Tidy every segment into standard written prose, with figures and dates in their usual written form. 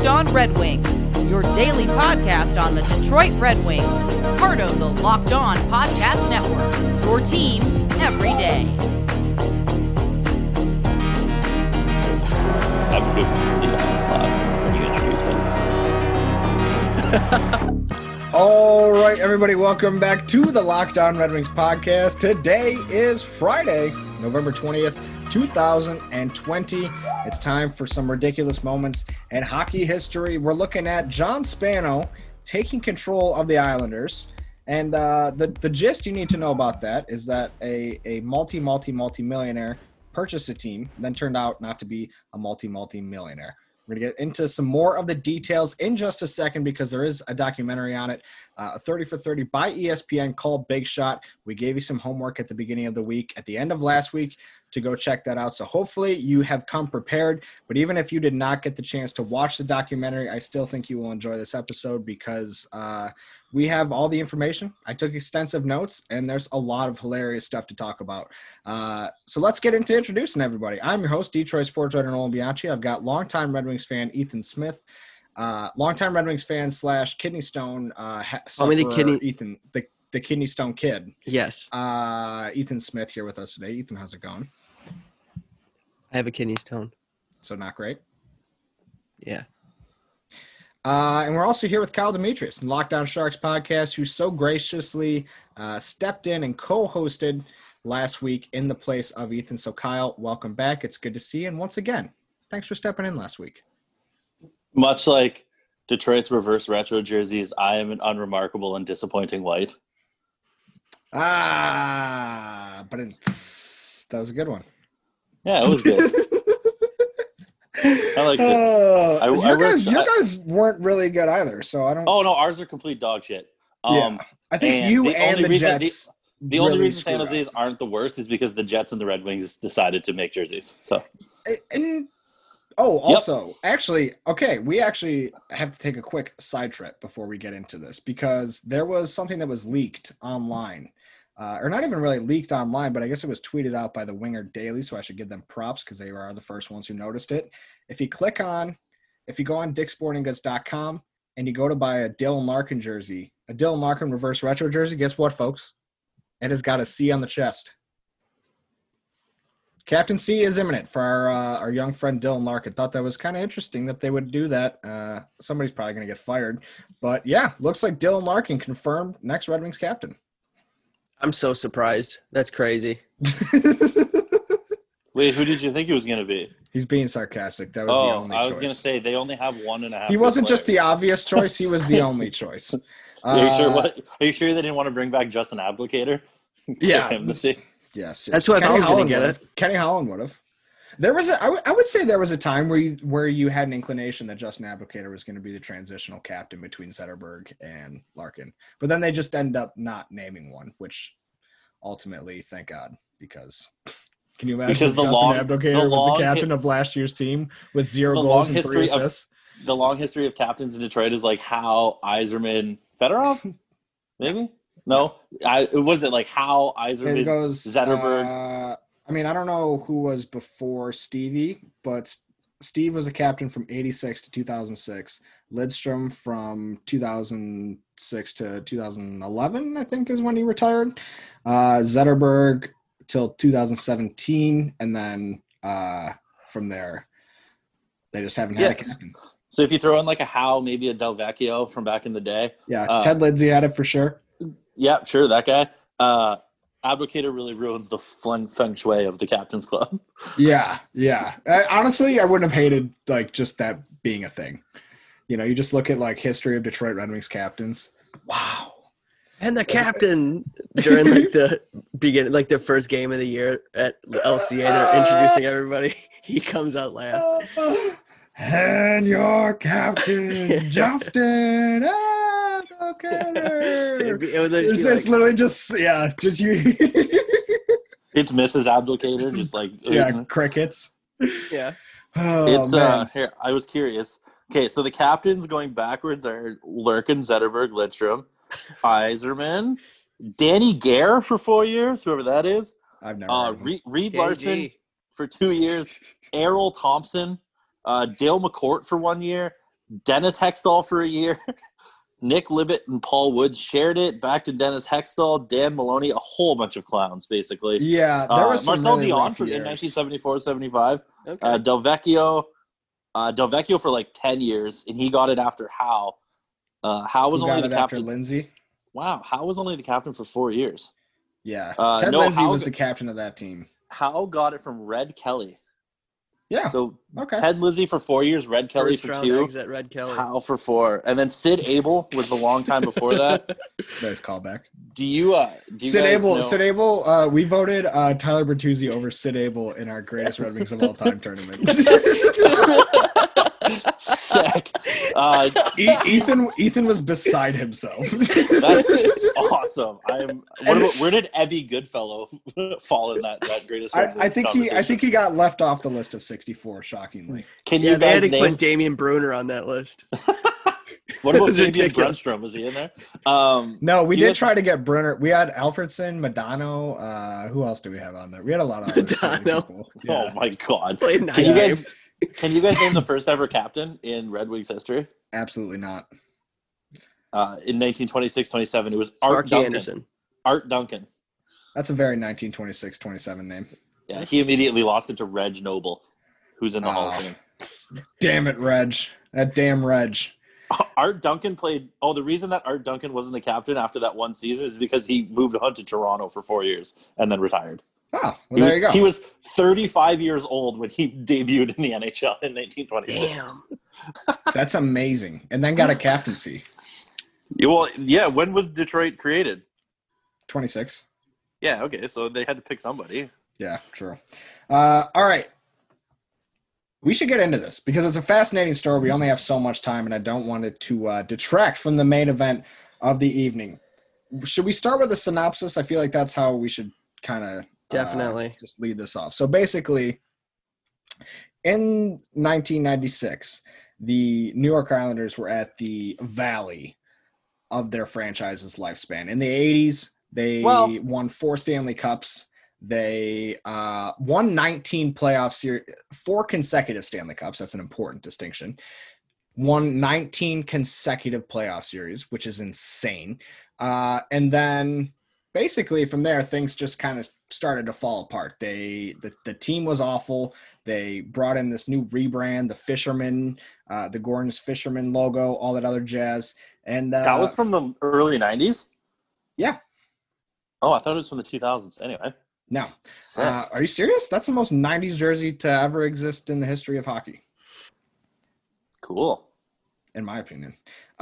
Locked On Red Wings, your daily podcast on the Detroit Red Wings. Part of the Locked On Podcast Network, your team every day. Have a good when you introduce me. All right, everybody, welcome back to the Locked On Red Wings podcast. Today is Friday, November 20th, 2020. It's time for some ridiculous moments in hockey history. We're looking at John Spano taking control of the Islanders. And the gist you need to know about that is that a multi-millionaire purchased a team, then turned out not to be a multi-millionaire. We're going to get into some more of the details in just a second because there is a documentary on it, 30 for 30 by ESPN called Big Shot. We gave you some homework at the beginning of the week, at the end of last week, to go check that out. So hopefully you have come prepared. But even if you did not get the chance to watch the documentary, I still think you will enjoy this episode because we have all the information. I took extensive notes, and there's a lot of hilarious stuff to talk about. So let's get into introducing everybody. I'm your host, Detroit sports writer Nolan Bianchi. I've got longtime Red Wings fan Ethan Smith, longtime Red Wings fan / kidney stone Ethan, the kidney stone kid. Yes. Ethan Smith here with us today. Ethan, how's it going? I have a kidney stone. So not great. Yeah. And we're also here with Kyle Demetrius from Lockdown Sharks podcast, who so graciously stepped in and co-hosted last week in the place of Ethan. So Kyle, welcome back. It's good to see you. And once again, thanks for stepping in last week. Much like Detroit's reverse retro jerseys, I am an unremarkable and disappointing white. But that was a good one. Yeah, it was good. I like it. Your guys weren't really good either, so I don't. Oh no, ours are complete dog shit. I think you and the Jets. The only reason San Jose's aren't the worst is because the Jets and the Red Wings decided to make jerseys. So. Actually, okay, we actually have to take a quick side trip before we get into this because there was something that was leaked online. Or not even really leaked online, but I guess it was tweeted out by the Winger Daily, so I should give them props because they are the first ones who noticed it. If you go on dicksportinggoods.com and you go to buy a Dylan Larkin jersey, a Dylan Larkin reverse retro jersey, guess what, folks? It has got a C on the chest. Captain C is imminent for our young friend Dylan Larkin. Thought that was kind of interesting that they would do that. Somebody's probably going to get fired. But, yeah, looks like Dylan Larkin confirmed next Red Wings captain. I'm so surprised. That's crazy. Wait, who did you think he was going to be? He's being sarcastic. That was the only choice. I was going to say they only have 1.5. He wasn't just the obvious choice. He was the only choice. Are you sure they didn't want to bring back Justin Abdelkader? Yeah. Him to see? Yes. That's who I thought was going to get it. Kenny Holland would have. I would say there was a time where you had an inclination that Justin Abdelkader was going to be the transitional captain between Zetterberg and Larkin. But then they just end up not naming one, which ultimately, thank God, because can you imagine Justin Abdelkader was the captain of last year's team with 0 goals and 3 assists? The long history of captains in Detroit is like Howe, Yzerman, Fedorov? Maybe? No? Was it like Howe, Yzerman, Zetterberg? I don't know who was before Stevie, but Steve was a captain from 86 to 2006. Lidstrom from 2006 to 2011, I think, is when he retired. Zetterberg till 2017, and then from there, they just haven't had a captain. So if you throw in like a Howe, maybe a Del Vecchio from back in the day. Yeah, Ted Lindsay had it for sure. Yeah, sure, that guy. Abdelkader really ruins the feng shui of the captain's club. Yeah. Honestly, I wouldn't have hated like just that being a thing. You know, you just look at like history of Detroit Red Wings captains. Wow. And the captain during like the beginning, like the first game of the year at LCA, they're introducing everybody. He comes out last. And your captain, Justin. It's literally just you. It's Mrs. Abdelkader, just like crickets. Yeah. Here, I was curious. Okay, so the captains going backwards are Larkin, Zetterberg, Lidstrom, Yzerman, Danny Gare for 4 years, whoever that is. I've never Reed Larson for 2 years, Errol Thompson, Dale McCourt for 1 year, Dennis Hextall for a year. Nick Libet and Paul Woods shared it. Back to Dennis Hextall, Dan Maloney, a whole bunch of clowns, basically. Yeah, there was some Marcel really Dion rough in years. 1974-75. Okay. Del Vecchio for like 10 years, and he got it after Howe. Howe was Who only got the it after captain. Lindsay. Wow, Howe was only the captain for 4 years. Yeah, No, Lindsay Howe- was the captain of that team. Howe got it from Red Kelly. Yeah. So Okay. Ted Lizzie for 4 years, Red Kelly First for round 2, exit, Red Kelly. Howe for 4, and then Sid Abel was the long time before that. Nice callback. Do you Sid guys Abel. know- Sid Abel. We voted Tyler Bertuzzi over Sid Abel in our greatest Red Wings of all time tournament. Sick. Ethan was beside himself. That's awesome. Where did Ebby Goodfellow fall in that greatest Red I Wings think conversation? he got left off the list of 64. Shockingly. Can Yeah, you they had guys to name put Damian Bruner on that list. what about was Fabian ridiculous. Brunstrom? Was he in there? No, we do you did guys- try to get Brunner. We had Alfredson, Madano. Who else do we have on there? We had a lot of other silly Madano. people. Oh Yeah, my god! Played 9 Can you games. guys name the first ever captain in Red Wings history? absolutely not. In 1926-27, it was Art Sparky Duncan. Anderson. Art Duncan. That's a very 1926-27 name. Yeah, he immediately lost it to Reg Noble, who's in the Hall of Oh. Fame. Damn it, Reg. That damn Reg. Art Duncan played. Oh, the reason that Art Duncan wasn't the captain after that one season is because he moved on to Toronto for 4 years and then retired. Oh, well, there you go. He was 35 years old when he debuted in the NHL in 1926. Damn. That's amazing. And then got a captaincy. Well, yeah. When was Detroit created? 26. Yeah. Okay. So they had to pick somebody. Yeah, true. All right. We should get into this because it's a fascinating story. We only have so much time, and I don't want it to detract from the main event of the evening. Should we start with a synopsis? I feel like that's how we should kind of Definitely. just lead this off. So basically, in 1996, the New York Islanders were at the valley of their franchise's lifespan. In the 80s, they won 4 Stanley Cups. They won 19 playoff series, 4 consecutive Stanley Cups. That's an important distinction. Won 19 consecutive playoff series, which is insane. And then basically from there, things just kind of started to fall apart. The team was awful. They brought in this new rebrand, the Fisherman, the Gordon's Fisherman logo, all that other jazz. And That was from the early 90s? Yeah. Oh, I thought it was from the 2000s. Anyway. No. Sick. Are you serious? That's the most 90s jersey to ever exist in the history of hockey, Cool. in my opinion.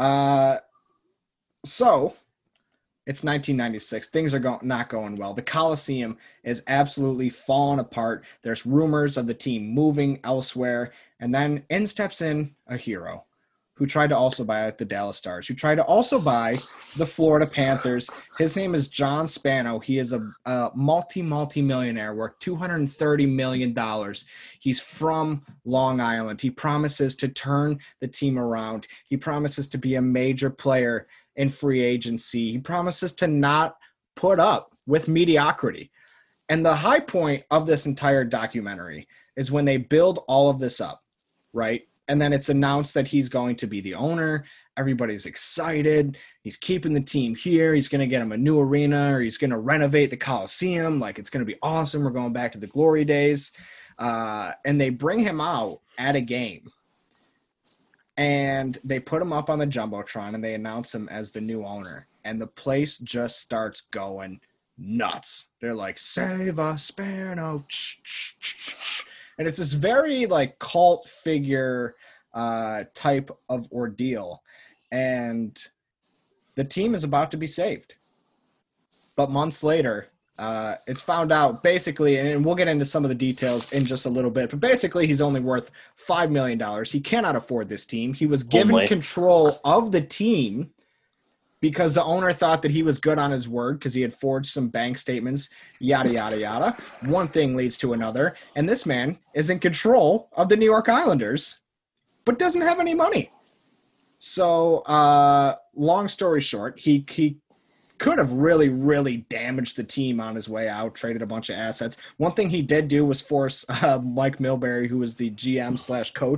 So it's 1996. Things are not going well. The Coliseum is absolutely falling apart. There's rumors of the team moving elsewhere. And then in steps in a hero who tried to also buy the Dallas Stars, who tried to also buy the Florida Panthers. His name is John Spano. He is a multi-millionaire worth $230 million. He's from Long Island. He promises to turn the team around. He promises to be a major player in free agency. He promises to not put up with mediocrity. And the high point of this entire documentary is when they build all of this up, right? And then it's announced that he's going to be the owner. Everybody's excited. He's keeping the team here. He's going to get him a new arena, or he's going to renovate the Coliseum. Like, it's going to be awesome. We're going back to the glory days. And they bring him out at a game. And they put him up on the Jumbotron, and they announce him as the new owner. And the place just starts going nuts. They're like, "Save us, Spano." And it's this very like cult figure type of ordeal. And the team is about to be saved. But months later, it's found out basically, and we'll get into some of the details in just a little bit, but basically he's only worth $5 million. He cannot afford this team. He was given control of the team because the owner thought that he was good on his word because he had forged some bank statements, yada, yada, yada. One thing leads to another, and this man is in control of the New York Islanders, but doesn't have any money. So, long story short, he could have really, really damaged the team on his way out, traded a bunch of assets. One thing he did do was force Mike Milbury, who was the GM/coach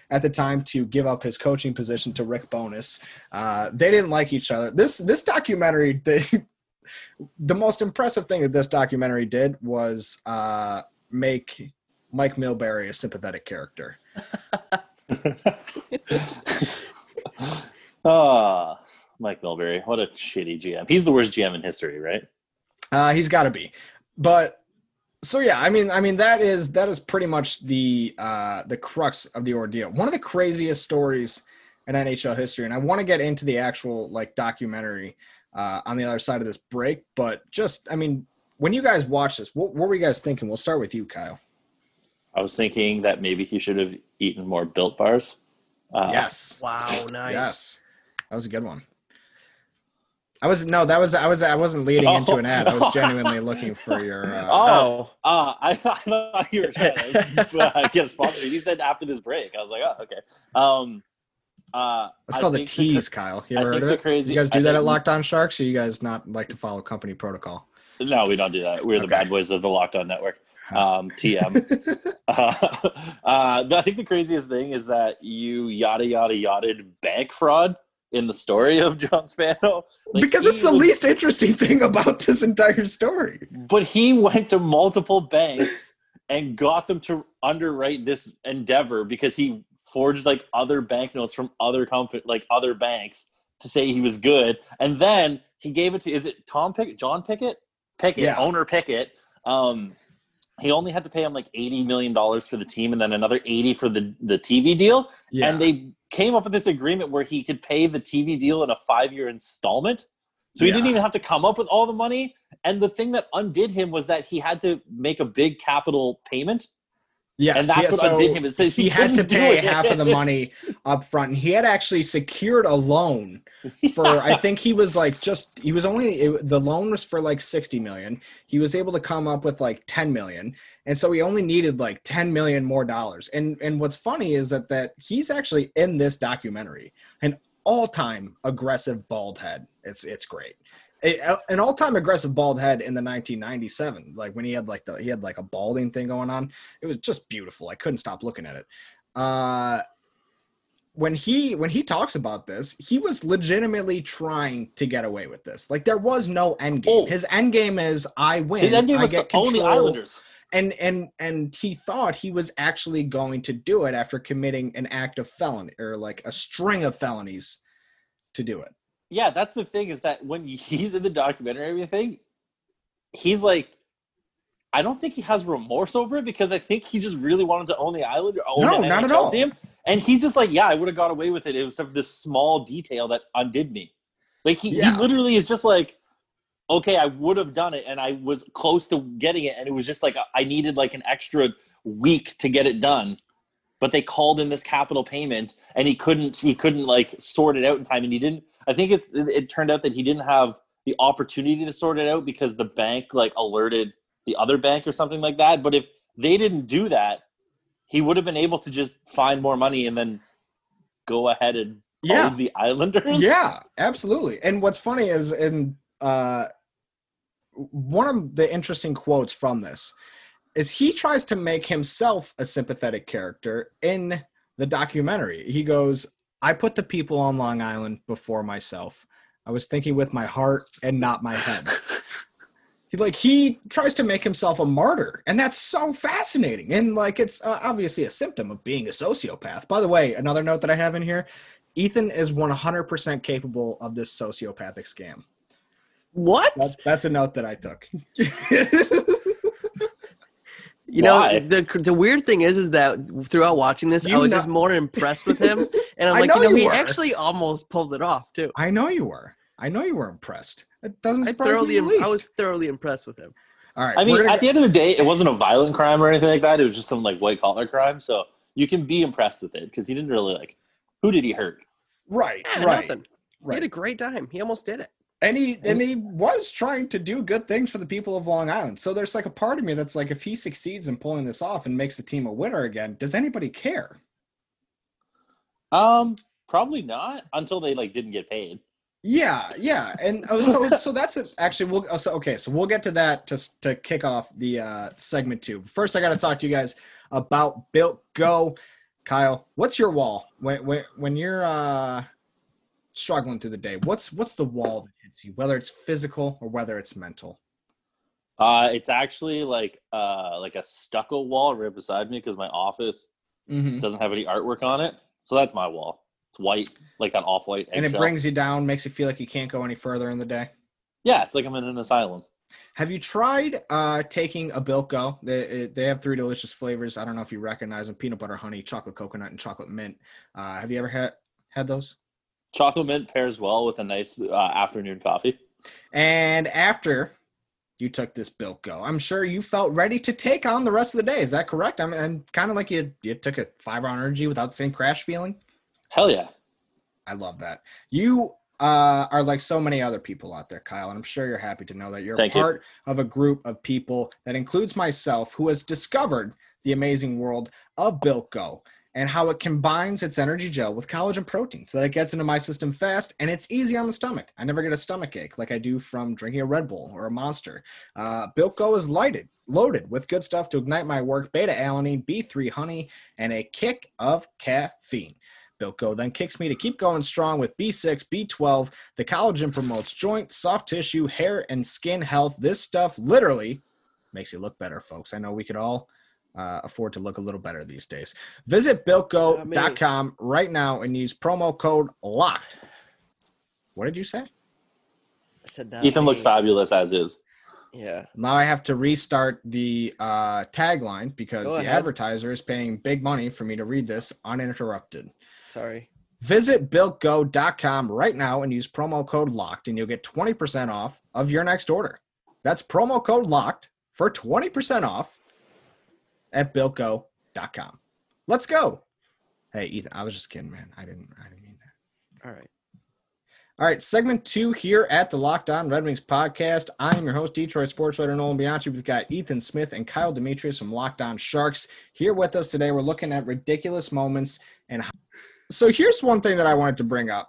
at the time to give up his coaching position to Rick Bowness. They didn't like each other. This documentary, the most impressive thing that this documentary did was make Mike Milbury a sympathetic character. Mike Milbury, what a shitty GM. He's the worst GM in history, right? He's got to be. But so yeah, I mean that is pretty much the crux of the ordeal. One of the craziest stories in NHL history, and I want to get into the actual documentary on the other side of this break. But just, I mean, when you guys watch this, what were you guys thinking? We'll start with you, Kyle. I was thinking that maybe he should have eaten more Built Bars. Yes. Wow, nice. Yes. That was a good one. I wasn't leading into an ad. I was genuinely looking for your. I thought you were trying to get a sponsor. You said after this break. I was like, oh, okay. It's called the tease, Kyle. You ever heard of it? You guys do that at Locked On Sharks, or you guys not like to follow company protocol? No, we don't do that. We're the bad boys of the Locked On Network. TM. I think the craziest thing is that you yada bank fraud in the story of John Spano. Because it's the least interesting thing about this entire story. But he went to multiple banks and got them to underwrite this endeavor because he forged other banknotes from other other banks to say he was good. And then he gave it to, is it John Pickett? Yeah. Owner Pickett. He only had to pay him $80 million for the team and then another 80 for the TV deal. Yeah. And they came up with this agreement where he could pay the TV deal in a 5-year installment. So he didn't even have to come up with all the money. And the thing that undid him was that he had to make a big capital payment. Yes, and that's what undid him. He had to pay half of the money up front. And he had actually secured a loan for, I think he was the loan was for $60 million. He was able to come up with $10 million. And so he only needed $10 million more dollars. And what's funny is that he's actually in this documentary, an all-time aggressive bald head. It's great. An all-time aggressive bald head in the 1997, when he had a balding thing going on. It was just beautiful. I couldn't stop looking at it. When he talks about this, he was legitimately trying to get away with this. There was no end game. Oh. His end game is I win. His end game was to own the Islanders. And he thought he was actually going to do it after committing an act of felony or a string of felonies to do it. Yeah, that's the thing is that when he's in the documentary and everything, he's I don't think he has remorse over it because I think he just really wanted to own the island or own an NHL team. And he's just I would have got away with it. It was this small detail that undid me. He literally is just okay, I would have done it and I was close to getting it. And it was just I needed an extra week to get it done. But they called in this capital payment and he couldn't sort it out in time. And he didn't. I think it turned out that he didn't have the opportunity to sort it out because the bank alerted the other bank or something like that. But if they didn't do that, he would have been able to just find more money and then go ahead and own the Islanders. Yeah, absolutely. And what's funny is one of the interesting quotes from this is he tries to make himself a sympathetic character in the documentary. He goes, I put the people on Long Island before myself. I was thinking with my heart and not my head. He tries to make himself a martyr, and that's so fascinating. And it's obviously a symptom of being a sociopath. By the way, another note that I have in here, Ethan is 100% capable of this sociopathic scam. What? That's a note that I took. You know, the weird thing is that throughout watching this, I was just more impressed with him. And I'm he actually almost pulled it off, too. I know you were impressed. It doesn't surprise me in the least. I was thoroughly impressed with him. All right. I mean, at the end of the day, it wasn't a violent crime or anything like that. It was just some white-collar crime. So you can be impressed with it because he didn't really who did he hurt? Right, yeah, right. Nothing. Right. He had a great time. He almost did it. And he was trying to do good things for the people of Long Island. So there's a part of me that's if he succeeds in pulling this off and makes the team a winner again, does anybody care? Probably not until they didn't get paid. Yeah. And so that's it. Actually, we'll get to that to kick off the segment 2. First, I got to talk to you guys about Built Go. Kyle, what's your wall when you're struggling through the day? What's the wall that hits you, whether it's physical or whether it's mental? It's actually like a stucco wall right beside me because my office doesn't have any artwork on it. So that's my wall. It's white, like that off-white eggshell. And it brings you down, makes you feel like you can't go any further in the day. Yeah, it's like I'm in an asylum. Have you tried taking a Bilko? They have 3 delicious flavors. I don't know if you recognize them: peanut butter honey, chocolate coconut, and chocolate mint. Have you ever had those? Chocolate mint pairs well with a nice afternoon coffee. And after you took this Bilko, I'm sure you felt ready to take on the rest of the day. Is that correct? I'm kind of like you took a 5-hour energy without the same crash feeling. Hell yeah. I love that. You are like so many other people out there, Kyle, and I'm sure you're happy to know that you're part of a group of people that includes myself who has discovered the amazing world of Bilko and how it combines its energy gel with collagen protein so that it gets into my system fast and it's easy on the stomach. I never get a stomach ache like I do from drinking a Red Bull or a Monster. Bilko is loaded with good stuff to ignite my work: beta-alanine, B3 honey, and a kick of caffeine. Bilko then kicks me to keep going strong with B6, B12. The collagen promotes joint, soft tissue, hair, and skin health. This stuff literally makes you look better, folks. I know we could all afford to look a little better these days. Visit Bilko.com right now and use promo code LOCKED. What did you say? I said Ethan looks fabulous as is. Yeah. Now I have to restart the tagline because the advertiser is paying big money for me to read this uninterrupted. Sorry. Visit BuiltGo.com right now and use promo code LOCKED and you'll get 20% off of your next order. That's promo code LOCKED for 20% off at BuiltGo.com. Let's go. Hey, Ethan, I was just kidding, man. I didn't mean that. All right. All right, segment 2 here at the Locked On Red Wings podcast. I am your host, Detroit sports writer Nolan Bianchi. We've got Ethan Smith and Kyle Demetrius from Locked On Sharks here with us today. We're looking at ridiculous moments. And so here's one thing that I wanted to bring up.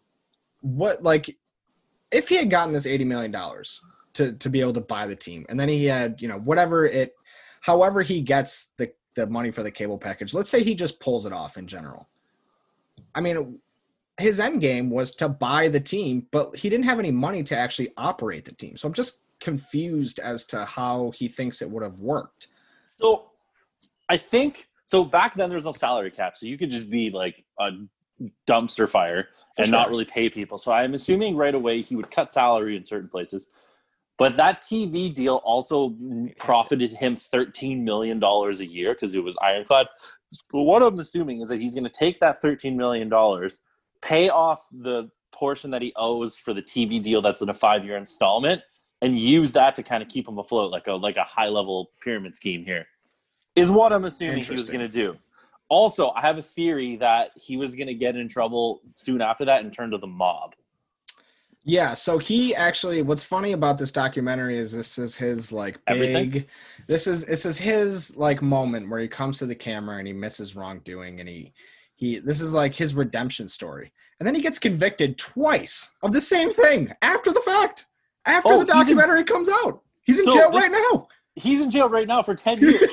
If he had gotten this $80 million to be able to buy the team, and then he had, however he gets the money for the cable package, let's say he just pulls it off in general. I mean, his end game was to buy the team, but he didn't have any money to actually operate the team. So I'm just confused as to how he thinks it would have worked. So I think back then there was no salary cap, so you could just be like a dumpster fire and not really pay people. So I'm assuming right away he would cut salary in certain places. But that TV deal also profited him $13 million a year because it was ironclad. But what I'm assuming is that he's going to take that $13 million, pay off the portion that he owes for the TV deal that's in a 5-year installment, and use that to kind of keep him afloat, like a high-level pyramid scheme here, is what I'm assuming he was going to do. Also, I have a theory that he was going to get in trouble soon after that and turn to the mob. Yeah, so he actually, what's funny about this documentary is this is his this is his moment where he comes to the camera and he admits his wrongdoing, and this is like his redemption story. And then he gets convicted twice of the same thing after the fact. After the documentary comes out. He's in jail right now. He's in jail right now for 10 years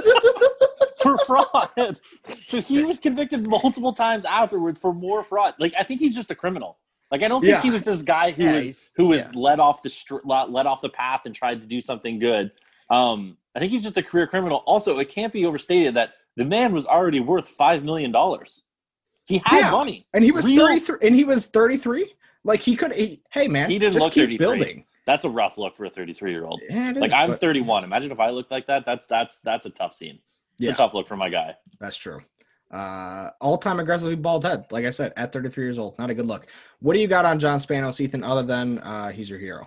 for fraud. So he was convicted multiple times afterwards for more fraud. I think he's just a criminal. I don't think he was this guy who was led off the path and tried to do something good. I think he's just a career criminal. Also, it can't be overstated that the man was already worth $5 million. He had money, and he was 33. And he was 33. He could. Hey, man, he didn't just look keep 33. Building. That's a rough look for a 33-year-old. Yeah, I'm 31. Imagine if I looked like that. That's a tough scene. It's a tough look for my guy. That's true. All-time aggressively bald head, like I said, at 33 years old. Not a good look. What do you got on John Spanos, Ethan, other than he's your hero?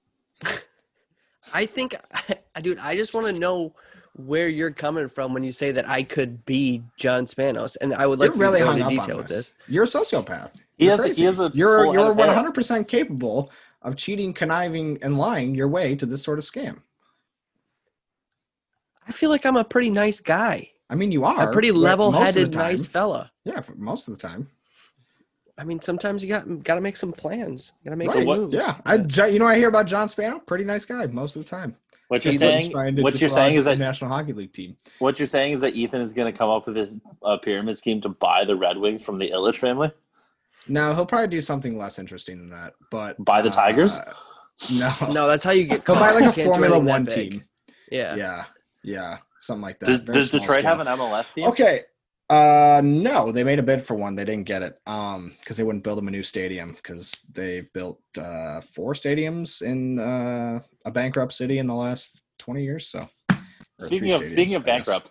I think, dude, I just want to know where you're coming from when you say that I could be John Spanos, and I would like to go into detail with this. You're a sociopath. You're 100% capable of cheating, conniving, and lying your way to this sort of scam. I feel like I'm a pretty nice guy. I mean, you are. A pretty level-headed, nice fella. Yeah, for most of the time. I mean, sometimes you got to make some plans. You got to make some moves. Yeah. I hear about John Spano. Pretty nice guy most of the time. What you're He's saying? trying to What you're defraud saying is the that National Hockey League team. what you're saying is that Ethan is going to come up with a pyramid scheme to buy the Red Wings from the Ilitch family. No, he'll probably do something less interesting than that. But Buy the Tigers. No, that's how you get. He'll buy caught. like You a can't do Formula anything that One big. team. Yeah. Yeah, something like that. Does Detroit have an MLS team? Okay. No, they made a bid for one. They didn't get it. Because they wouldn't build them a new stadium because they built 4 stadiums in a bankrupt city in the last 20 years. So, Speaking of bankrupt,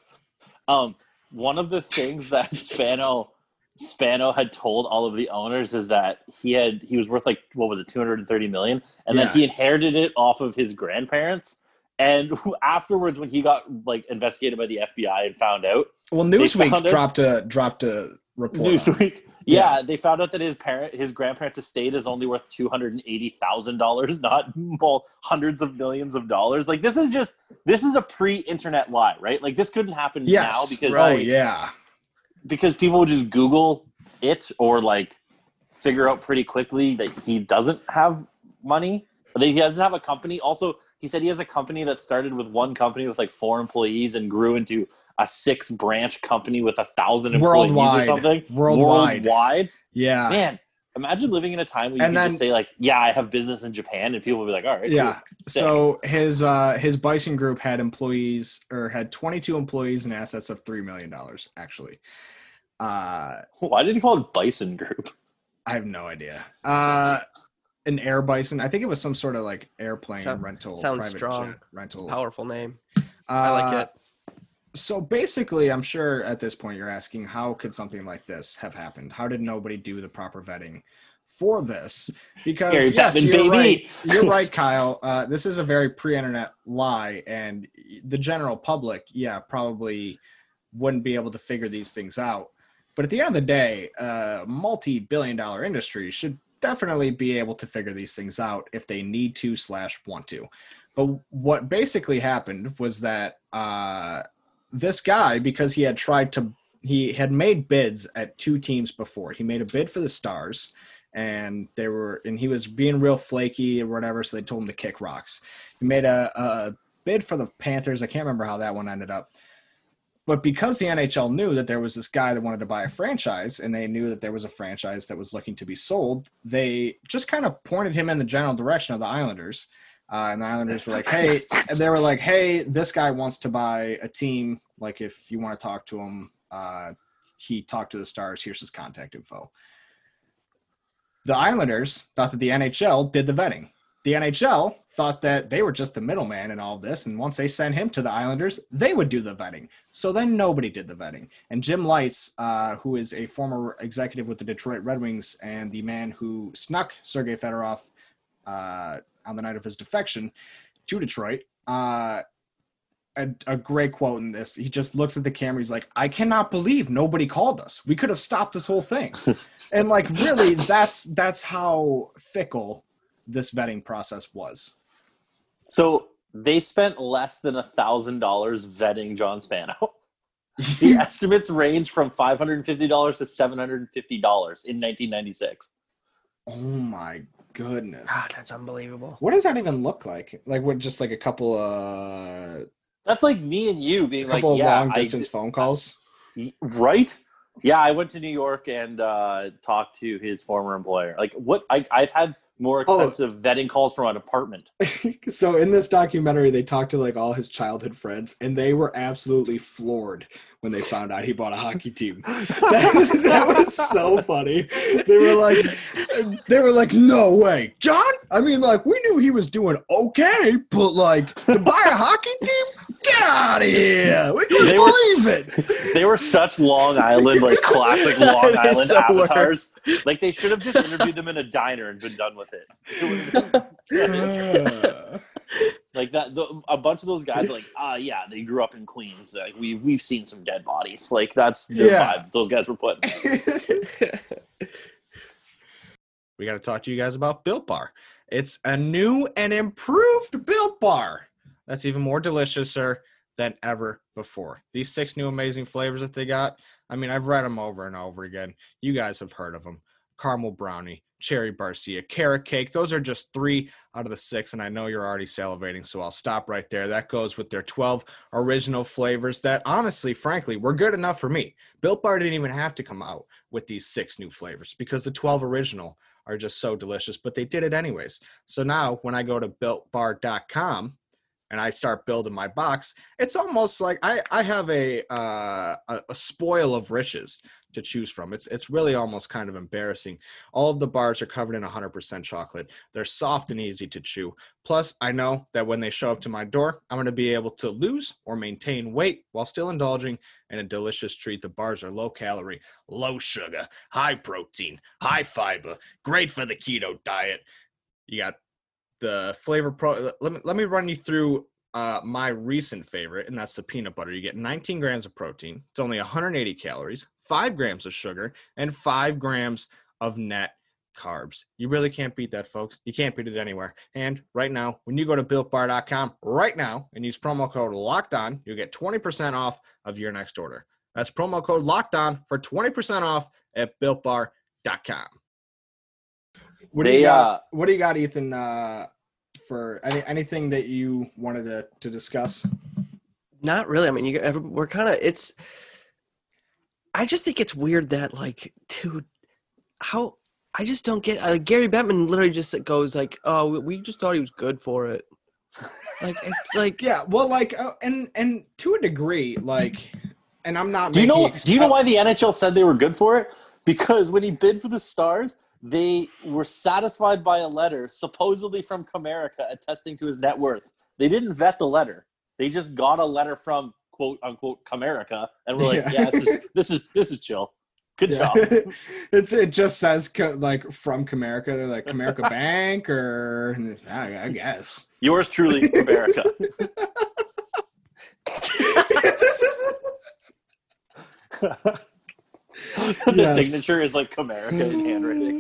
one of the things that Spano had told all of the owners is that he was worth like, what was it, $230 million, and then he inherited it off of his grandparents. And afterwards, when he got like investigated by the FBI and found out, well, Newsweek dropped a report. Newsweek, they found out that his grandparents' estate is only worth $280,000, not hundreds of millions of dollars. Like this is a pre-internet lie, right? Like this couldn't happen now because because people would just Google it or like figure out pretty quickly that he doesn't have money, or that he doesn't have a company. Also, he said he has a company that started with one company with like 4 employees and grew into a 6-branch company with 1,000 employees or something. Worldwide. Yeah. Man, imagine living in a time where you can just say like, yeah, I have business in Japan, and people will be like, all right. Yeah. Cool. So his Bison Group had 22 employees and assets of $3 million, actually. Why did he call it Bison Group? I have no idea. An Air Bison. I think it was some sort of like airplane rental. Sounds private strong. jet rental. Powerful name. I like it. So basically, I'm sure at this point you're asking, how could something like this have happened? How did nobody do the proper vetting for this? Because you're right, Kyle. This is a very pre-internet lie, and the general public, probably wouldn't be able to figure these things out. But at the end of the day, a multi-billion-dollar industry should definitely be able to figure these things out if they need to / want to. But what basically happened was that this guy, because he had made bids at 2 teams before. He made a bid for the Stars, and he was being real flaky or whatever, so they told him to kick rocks. He made a bid for the Panthers. I can't remember how that one ended up. But because the NHL knew that there was this guy that wanted to buy a franchise, and they knew that there was a franchise that was looking to be sold, they just kind of pointed him in the general direction of the Islanders. And the Islanders were like, hey, this guy wants to buy a team. Like, if you want to talk to him, he talked to the Stars. Here's his contact info. The Islanders thought that the NHL did the vetting. The NHL thought that they were just the middleman in all of this, and once they sent him to the Islanders, they would do the vetting. So then nobody did the vetting. And Jim Lites, who is a former executive with the Detroit Red Wings and the man who snuck Sergei Fedorov on the night of his defection to Detroit, a great quote in this. He just looks at the camera. He's like, I cannot believe nobody called us. We could have stopped this whole thing. And like, really, that's how fickle this vetting process was. So they spent less than $1,000 vetting John Spano. The estimates range from $550 to $750 in 1996. Oh my goodness. God, that's unbelievable. What does that even look like? Like, what, just like a couple of... That's like me and you being like, long-distance phone calls? Right? Yeah, I went to New York and talked to his former employer. Like, what? I've had more expensive vetting calls from an apartment. So in this documentary, they talked to like all his childhood friends, and they were absolutely floored when they found out he bought a hockey team. That was so funny. They were like, no way, John. I mean, like, we knew he was doing okay, but like to buy a hockey team, get out of here. We couldn't believe it. They were such Long Island, like classic Long Island avatars. Like they should have just interviewed them in a diner and been done with it. Like that, a bunch of those guys are like, yeah, they grew up in Queens. Like we've seen some dead bodies. Like that's the vibe those guys were putting. We got to talk to you guys about Built Bar. It's a new and improved Built Bar that's even more delicious than ever before. These 6 new amazing flavors that they got. I mean, I've read them over and over again. You guys have heard of them. caramel brownie, cherry barcia, carrot cake. Those are just 3 out of the 6, and I know you're already salivating, so I'll stop right there. That goes with their 12 original flavors that, honestly, frankly, were good enough for me. Built Bar didn't even have to come out with these 6 new flavors because the 12 original are just so delicious, but they did it anyways. So now when I go to BuiltBar.com and I start building my box, it's almost like I have a spoil of riches to choose from. It's really almost kind of embarrassing. All of the bars are covered in 100% chocolate. They're soft and easy to chew. Plus, I know that when they show up to my door, I'm going to be able to lose or maintain weight while still indulging in a delicious treat. The bars are low calorie, low sugar, high protein, high fiber, great for the keto diet. You got the flavor let me run you through my recent favorite, and that's the peanut butter. You get 19 grams of protein. It's only 180 calories, 5 grams of sugar, and 5 grams of net carbs. You really can't beat that, folks. You can't beat it anywhere. And right now, when you go to BuiltBar.com right now and use promo code LOCKEDON, you'll get 20% off of your next order. That's promo code LOCKEDON for 20% off at BuiltBar.com. What do you got, Ethan, for anything that you wanted to discuss? Not really. I mean, we're kind of, I just think it's weird that, like, dude, how, I just don't get, Gary Bettman literally just goes like, oh, we just thought he was good for it. Like, it's like, yeah, well, like, and to a degree, like, and I'm not, do you know why the NHL said they were good for it? Because when he bid for the Stars, they were satisfied by a letter supposedly from Comerica attesting to his net worth. They didn't vet the letter. They just got a letter from quote unquote Comerica and were like, yeah, this is chill. Good job. It just says like from Comerica. They're like Comerica Bank or I guess. Yours truly, Comerica. The signature is like Comerica in handwriting.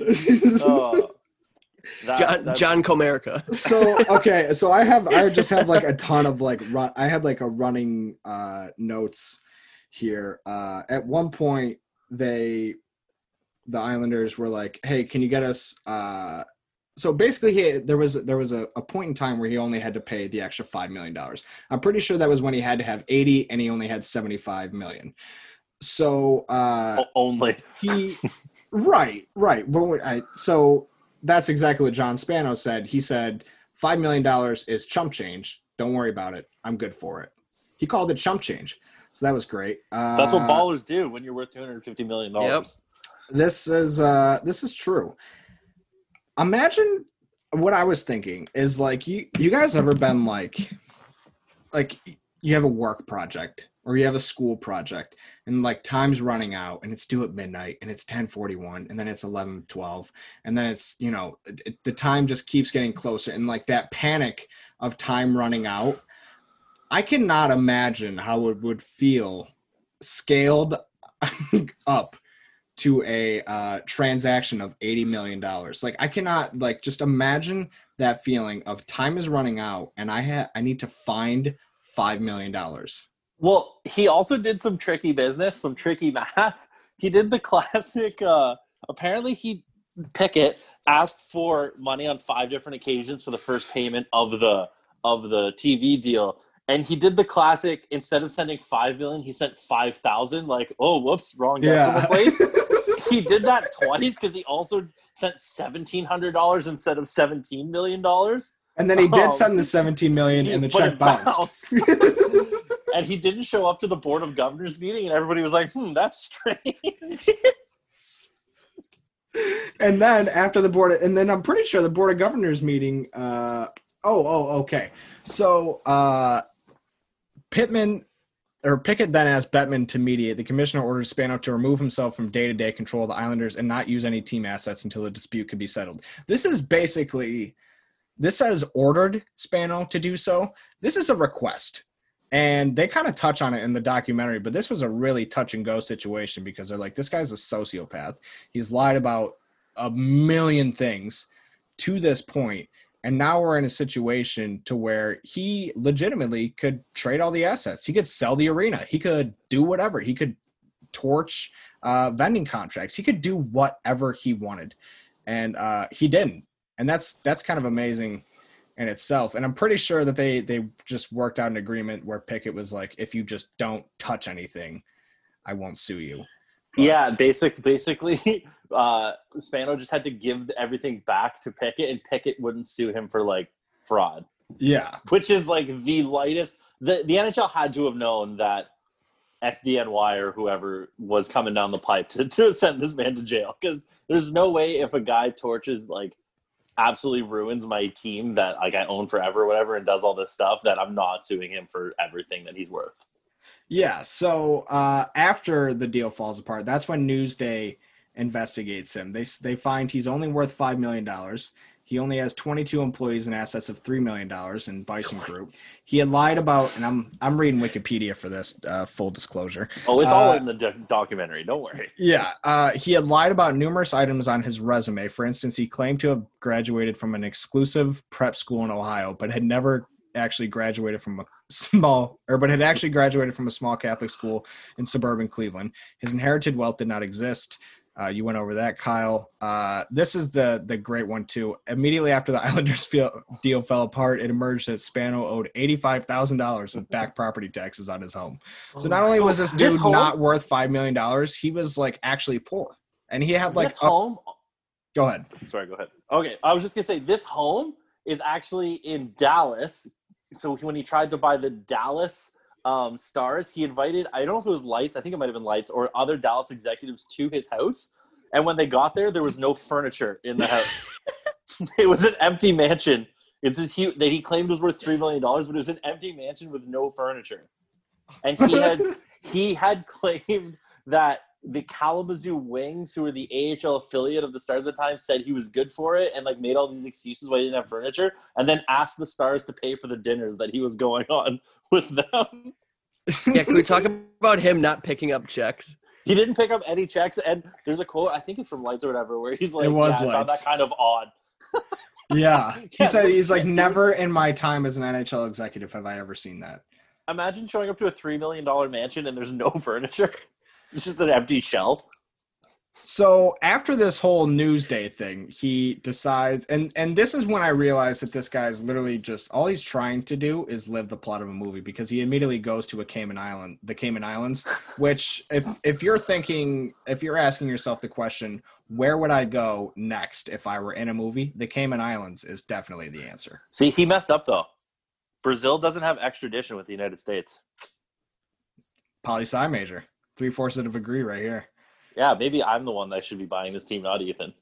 John Comerica. So okay, so I just have like a ton of like I had like a running notes here. At one point, the Islanders were like, "Hey, can you get us?" So basically, there was a point in time where he only had to pay the extra $5 million. I'm pretty sure that was when he had to have 80, and he only had 75 million. So only he right. But so that's exactly what John Spano said. He said $5 million is chump change. Don't worry about it. I'm good for it. He called it chump change. So that was great. That's what ballers do when you're worth $250 million. Yep. This is true. Imagine what I was thinking is like you guys ever been like you have a work project or you have a school project and like time's running out and it's due at midnight and it's 10:41 and then it's 11:12 and then it's, you know, the time just keeps getting closer and like that panic of time running out. I cannot imagine how it would feel scaled up to a transaction of $80 million. Like I cannot like just imagine that feeling of time is running out and I need to find $5 million. Well, he also did some tricky business, some tricky math. He did the classic, apparently Pickett asked for money on 5 different occasions for the first payment of the TV deal. And he did the classic, instead of sending 5 million, he sent 5,000. Like, oh, whoops, wrong decimal place. He did that twice because he also sent $1,700 instead of $17 million. And then he did send the $17 million and the check bounced. And he didn't show up to the Board of Governors meeting, and everybody was like, that's strange. And then after and then I'm pretty sure the Board of Governors meeting, okay. So Pickett then asked Bettman to mediate. The commissioner ordered Spano to remove himself from day-to-day control of the Islanders and not use any team assets until the dispute could be settled. This has ordered Spano to do so. This is a request. And they kind of touch on it in the documentary, but this was a really touch-and-go situation because they're like, this guy's a sociopath. He's lied about a million things to this point, and now we're in a situation to where he legitimately could trade all the assets. He could sell the arena. He could do whatever. He could torch vending contracts. He could do whatever he wanted, and he didn't. And that's kind of amazing in itself. And I'm pretty sure that they just worked out an agreement where Pickett was like, if you just don't touch anything, I won't sue you. But, yeah, basically, Spano just had to give everything back to Pickett, and Pickett wouldn't sue him for like fraud. Yeah, which is like the lightest. The NHL had to have known that SDNY or whoever was coming down the pipe to send this man to jail, because there's no way if a guy torches like absolutely ruins my team that like I own forever or whatever and does all this stuff that I'm not suing him for everything that he's worth. Yeah, so after the deal falls apart, that's when Newsday investigates him. They find he's only worth $5 million. He only has 22 employees and assets of $3 million in Bison Group. He had lied about, and I'm reading Wikipedia for this, full disclosure. Oh, it's all in the documentary. Don't worry. Yeah, he had lied about numerous items on his resume. For instance, he claimed to have graduated from an exclusive prep school in Ohio, but had never actually graduated from a small Catholic school in suburban Cleveland. His inherited wealth did not exist. You went over that, Kyle. This is the great one too. Immediately after the Islanders deal fell apart, it emerged that Spano owed $85,000 of back property taxes on his home. So not only was this dude not worth $5 million, he was like actually poor, and he had like this home. Go ahead. Sorry, go ahead. Okay, I was just gonna say this home is actually in Dallas. So when he tried to buy the Dallas Stars, he invited, I don't know if it was Lights, I think it might have been Lights, or other Dallas executives to his house. And when they got there was no furniture in the house. It was an empty mansion. It's this that he claimed was worth $3 million, but it was an empty mansion with no furniture. And he had claimed that the Kalamazoo Wings, who were the AHL affiliate of the Stars at the time, said he was good for it and like made all these excuses why he didn't have furniture, and then asked the Stars to pay for the dinners that he was going on with them. Yeah, can we talk about him not picking up checks? He didn't pick up any checks, and there's a quote, I think it's from Lights or whatever, where he's like, I found that kind of odd. Yeah. He said he's like, never in my time as an NHL executive have I ever seen that. Imagine showing up to a $3 million mansion and there's no furniture. It's just an empty shelf. So after this whole Newsday thing, he decides, and this is when I realized that this guy is literally just, all he's trying to do is live the plot of a movie, because he immediately goes to the Cayman Islands, which if you're asking yourself the question, where would I go next if I were in a movie? The Cayman Islands is definitely the answer. See, he messed up though. Brazil doesn't have extradition with the United States. Poli-sci major. 3/4 of a degree right here. Yeah, maybe I'm the one that should be buying this team, not Ethan.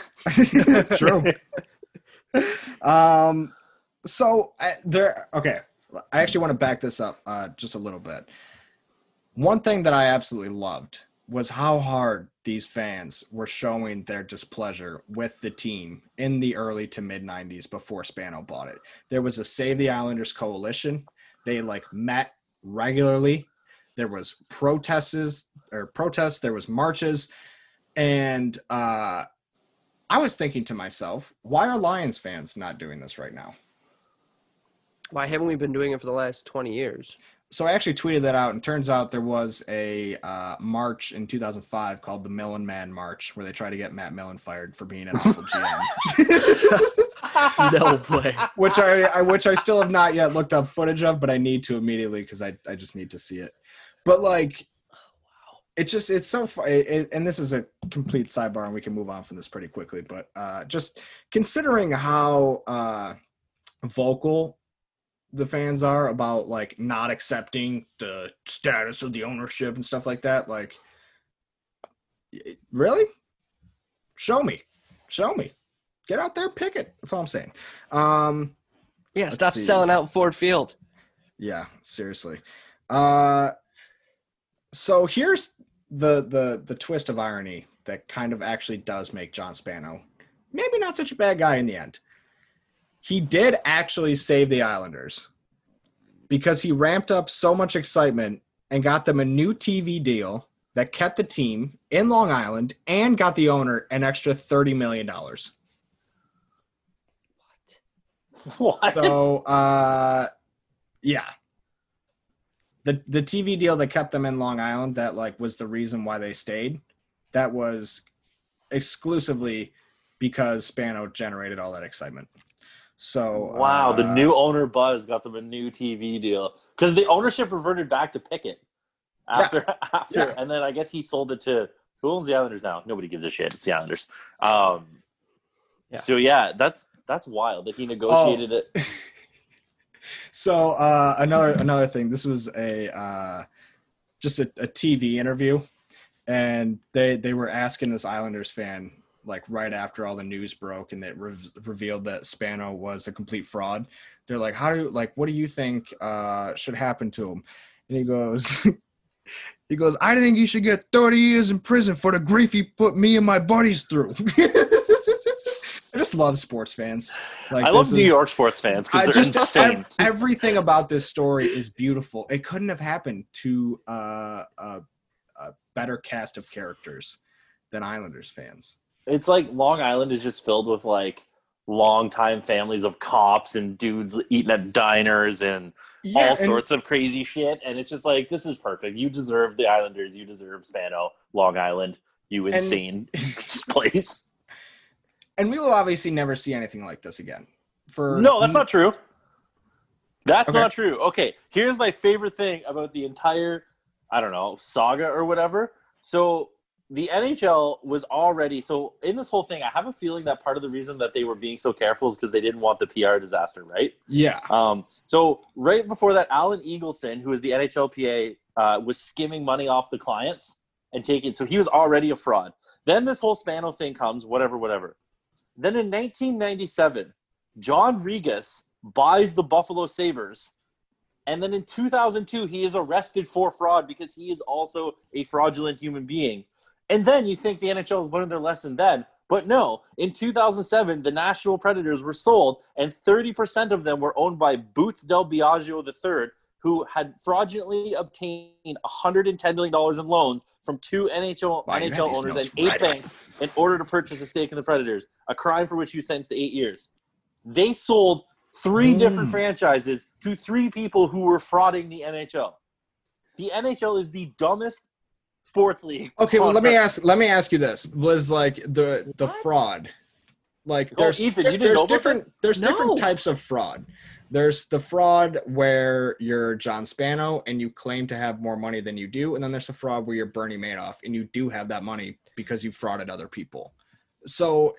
True. Okay. I actually want to back this up just a little bit. One thing that I absolutely loved was how hard these fans were showing their displeasure with the team in the early to mid 90s before Spano bought it. There was a Save the Islanders coalition. They met regularly. There was protests, there was marches, and I was thinking to myself, why are Lions fans not doing this right now? Why haven't we been doing it for the last 20 years? So I actually tweeted that out, and turns out there was a march in 2005 called the Millen Man March, where they try to get Matt Millen fired for being an awful GM. No way. Which I still have not yet looked up footage of, but I need to immediately because I just need to see it. But it's so funny, and this is a complete sidebar, and we can move on from this pretty quickly. But just considering how vocal the fans are about not accepting the status of the ownership and stuff like that, really? Show me, get out there, pick it. That's all I'm saying. Yeah, stop selling out Ford Field. Yeah, seriously. So here's the twist of irony that kind of actually does make John Spano maybe not such a bad guy in the end. He did actually save the Islanders because he ramped up so much excitement and got them a new TV deal that kept the team in Long Island and got the owner an extra $30 million. What? So, yeah. The TV deal that kept them in Long Island that was the reason why they stayed that was exclusively because Spano generated all that excitement. So wow, the new owner Buzz got them a new TV deal because the ownership reverted back to Pickett after, and then I guess he sold it to who owns the Islanders now? Nobody gives a shit. It's the Islanders. So yeah, that's wild that he negotiated it. So another thing. This was just a TV interview, and they were asking this Islanders fan like right after all the news broke and it revealed that Spano was a complete fraud. They're like, what do you think should happen to him? And he goes, I think he should get 30 years in prison for the grief he put me and my buddies through. I just love sports fans. Like, I love New York sports fans because they're insane. Everything about this story is beautiful. It couldn't have happened to a better cast of characters than Islanders fans. It's like Long Island is just filled with like longtime families of cops and dudes eating at diners and all sorts of crazy shit. And it's just like, this is perfect. You deserve the Islanders. You deserve Spano, Long Island, you insane place. And we will obviously never see anything like this again. No, that's not true. That's not true. Okay, here's my favorite thing about the entire, I don't know, saga or whatever. So the NHL was already, so in this whole thing, I have a feeling that part of the reason that they were being so careful is because they didn't want the PR disaster, right? Yeah. So right before that, Alan Eagleson, who is the NHLPA, was skimming money off the clients and taking, so he was already a fraud. Then this whole Spano thing comes, whatever. Then in 1997, John Regas buys the Buffalo Sabres. And then in 2002, he is arrested for fraud because he is also a fraudulent human being. And then you think the NHL has learned their lesson then. But no, in 2007, the Nashville Predators were sold, and 30% of them were owned by Boots Del Biagio III, who had fraudulently obtained $110 million in loans from two NHL owners and 8 banks in order to purchase a stake in the Predators, a crime for which he was sentenced to 8 years. They sold 3 different franchises to 3 people who were frauding the NHL. The NHL is the dumbest sports league. Okay, well let me ask you this. Was like the fraud. Like there's different types of fraud. There's the fraud where you're John Spano and you claim to have more money than you do, and then there's the fraud where you're Bernie Madoff and you do have that money because you frauded other people. So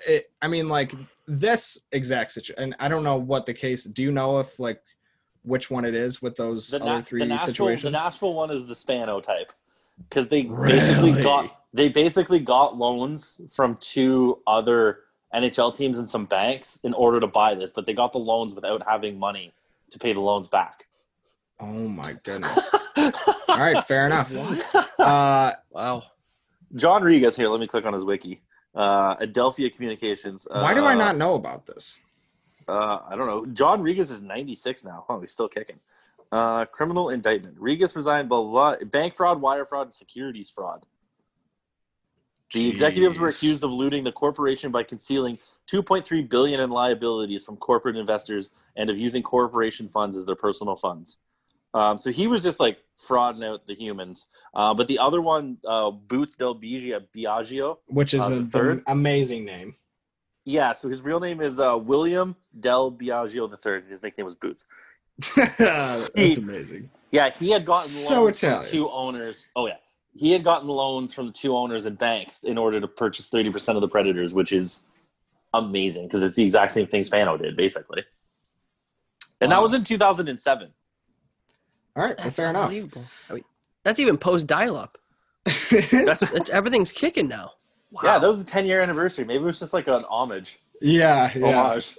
this exact situation, and I don't know what the case. Do you know if like which one it is with those other 3 situations? The Nashville one is the Spano type because they basically got loans from 2 other NHL teams and some banks in order to buy this, but they got the loans without having money to pay the loans back. Oh my goodness! All right, fair enough. Wow. John Regas here. Let me click on his wiki. Adelphia Communications. Why do I not know about this? I don't know. John Regas is 96 now. Oh, he's still kicking. Criminal indictment. Regas resigned, blah, blah, blah. Bank fraud, wire fraud, and securities fraud. The executives were accused of looting the corporation by concealing $2.3 billion in liabilities from corporate investors and of using corporation funds as their personal funds. So he was just like frauding out the humans. But the other one, Boots Del Biagio, which is an amazing name. Yeah, so his real name is William Del Biagio III. His nickname was Boots. That's amazing. Yeah, he had gotten loans from 2 owners. Oh, yeah. He had gotten loans from 2 owners and banks in order to purchase 30% of the Predators, which is amazing because it's the exact same thing Spano did, basically. And that was in 2007. All right, well, fair enough. I mean, that's even post dial-up. That's everything's kicking now. Wow. Yeah, that was the 10-year anniversary. Maybe it was just like an homage. Yeah. Homage.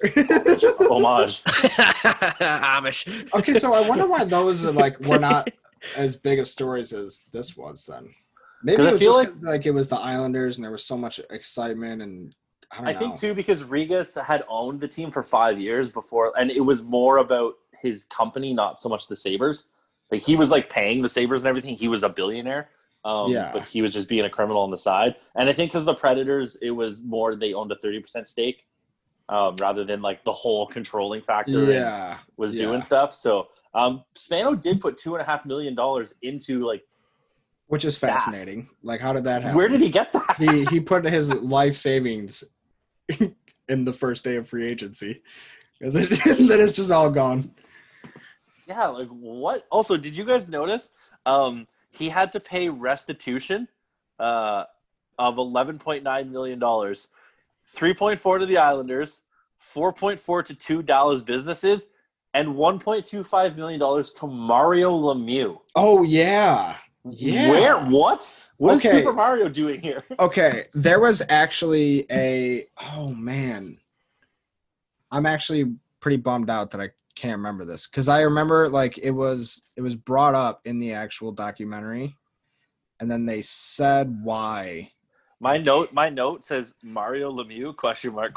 Amish. Okay, so I wonder why those are were not as big of stories as this was then. Maybe it was just like it was the Islanders and there was so much excitement and I think too because Regas had owned the team for 5 years before, and it was more about his company, not so much the Sabres. Like he was like paying the Sabres and everything. He was a billionaire. But he was just being a criminal on the side. And I think because the Predators, it was more they owned a 30% stake rather than like the whole controlling factor and was doing stuff. So Spano did put $2.5 million into like Which is staff. fascinating. Like, how did that happen? Where did he get that? He put his life savings in the first day of free agency. And then it's just all gone. Yeah, like what? Also, did you guys notice he had to pay restitution of $11.9 million, 3.4 to the Islanders, 4.4 to two Dallas businesses, and $1.25 million to Mario Lemieux. Oh, yeah. Yeah. Where? What? What is Okay. Super Mario doing here? Okay, there was actually oh man, I'm actually pretty bummed out that I can't remember this because I remember like it was brought up in the actual documentary, and then they said why. My note says Mario Lemieux ? Question mark?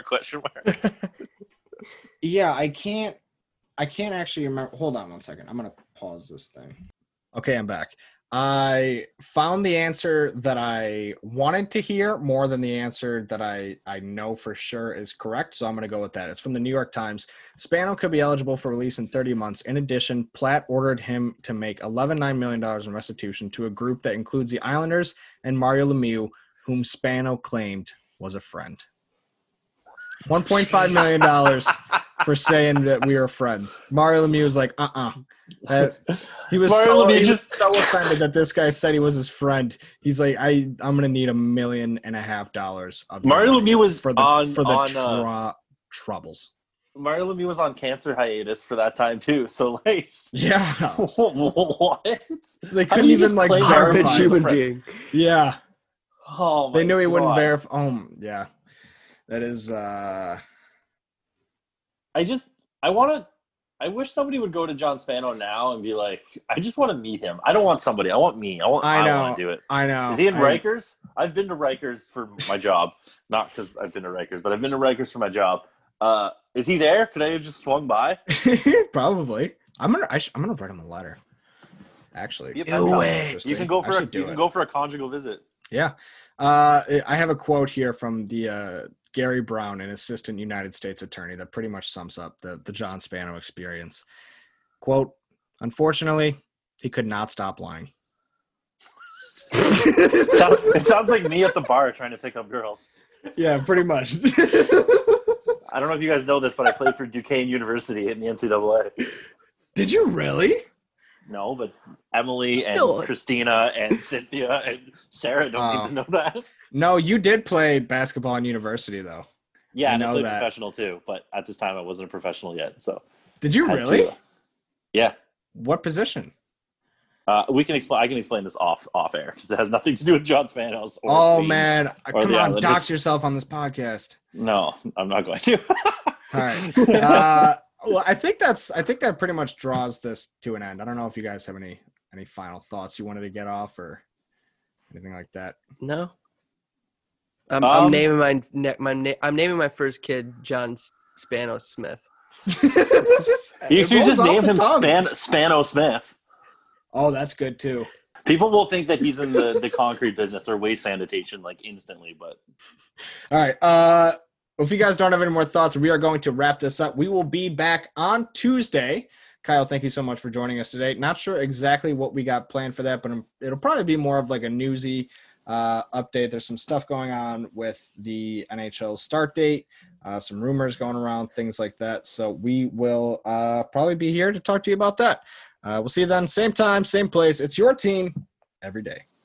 Yeah, I can't actually remember. Hold on one second. I'm gonna pause this thing. Okay, I'm back. I found the answer that I wanted to hear more than the answer that I know for sure is correct, so I'm going to go with that. It's from the New York Times. Spano could be eligible for release in 30 months. In addition, Platt ordered him to make $11.9 million in restitution to a group that includes the Islanders and Mario Lemieux, whom Spano claimed was a friend. $1.5 million for saying that we are friends. Mario Lemieux was like, He was Mario Lemieux was so offended that this guy said he was his friend. He's like, I'm gonna need $1.5 million of Mario Lemieux was for the troubles. Mario Lemieux was on cancer hiatus for that time too. So like, yeah, what? So they How couldn't do you even just like claim verify. Garbage human being. Yeah, Oh, my they knew he wouldn't God. verify. Oh, yeah, that is. I wish somebody would go to John Spano now and be like, I just want to meet him. I don't want somebody. I want me. I want to do it. I know. Is he in Rikers? I've been to Rikers for my job. Not because I've been to Rikers, but I've been to Rikers for my job. Is he there? Could I have just swung by? Probably. I'm gonna write him a letter. Actually, Be a pen pal. interesting. You can go I should do it. go for a conjugal visit. Yeah. I have a quote here from the Gary Brown, an assistant United States attorney, that pretty much sums up the John Spano experience. Quote, unfortunately, he could not stop lying. It sounds like me at the bar trying to pick up girls. Yeah, pretty much. I don't know if you guys know this, but I played for Duquesne University in the NCAA. Did you really? No, but Emily and No. Christina and Cynthia and Sarah don't need to know that. No, you did play basketball in university, though. Yeah, I and I know played that. professional too, but at this time I wasn't a professional yet. So Did you had really? to- yeah. What position? We can explain. I can explain this off air because it has nothing to do with John Spanos. Or Oh, Queens man. or Come the on, Islanders. dox yourself on this podcast. No, I'm not going to. All right. Well, I think that pretty much draws this to an end. I don't know if you guys have any final thoughts you wanted to get off or anything like that. No. I'm naming I'm naming my first kid John Spano Smith. You should just name him Spano Smith. Oh, that's good too. People will think that he's in the concrete business or waste sanitation like instantly, but All right. If you guys don't have any more thoughts, we are going to wrap this up. We will be back on Tuesday. Kyle, thank you so much for joining us today. Not sure exactly what we got planned for that, but it'll probably be more of like a newsy update. There's some stuff going on with the NHL start date, some rumors going around, things like that. So we will probably be here to talk to you about that. We'll see you then. Same time, same place. It's your team every day.